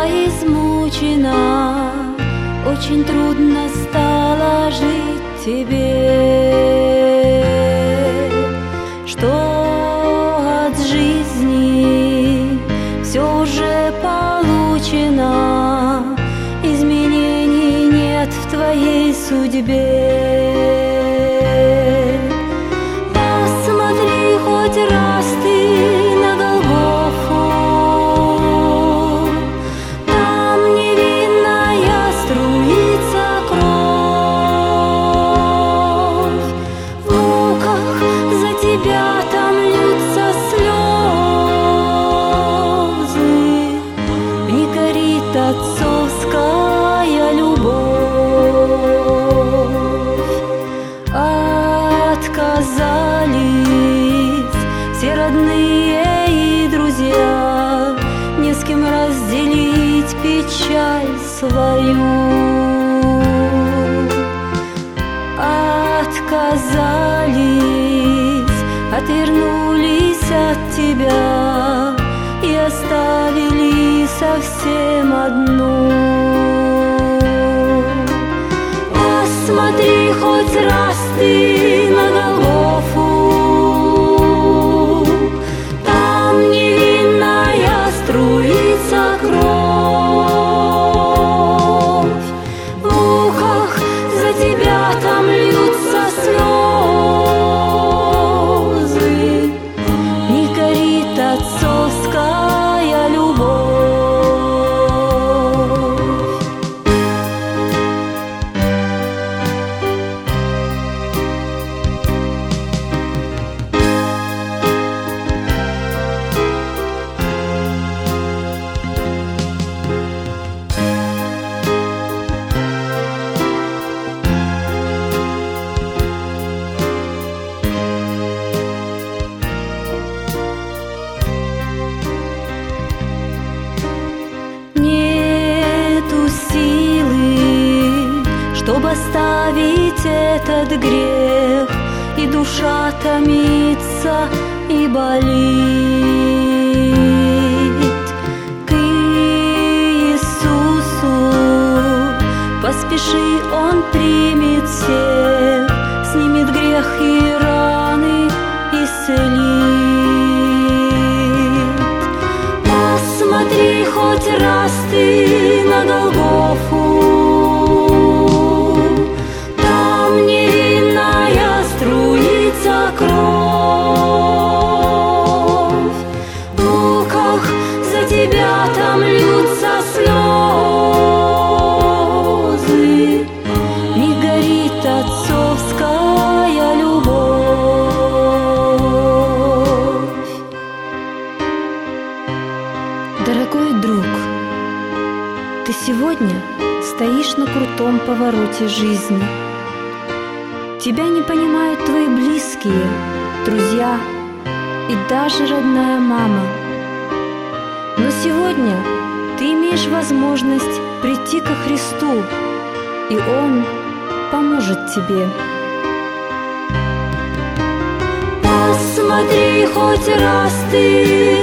измучена, очень трудно стало жить тебе. Что от жизни все уже получено, изменений нет в твоей судьбе. Посмотри хоть раз ты на Голгофу, там невинная струится кровь. В муках за тебя там льются слезы, не горит отцовская любовь. Отказались все родные и друзья, не с кем разделить печаль свою. Отказались, отвернулись от тебя и оставили совсем одну. Посмотри хоть раз ты на Голгофу, там невинная струится кровь. В муках за тебя там льются слезы, не горит отцовская любовь. Нету силы, чтобы оставить этот грех, и душа томится и болит. К Иисусу поспеши, Он примет всех, снимет грех и раны исцелит. Посмотри хоть раз ты на Голгофу, там невинная струится кровь. В муках за тебя там льются слезы, не горит отцовская любовь. Дорогой друг, ты сегодня стоишь на крутом повороте жизни. Тебя не понимают твои близкие, друзья и даже родная мама. Но сегодня ты имеешь возможность прийти ко Христу, и Он поможет тебе. Посмотри хоть раз ты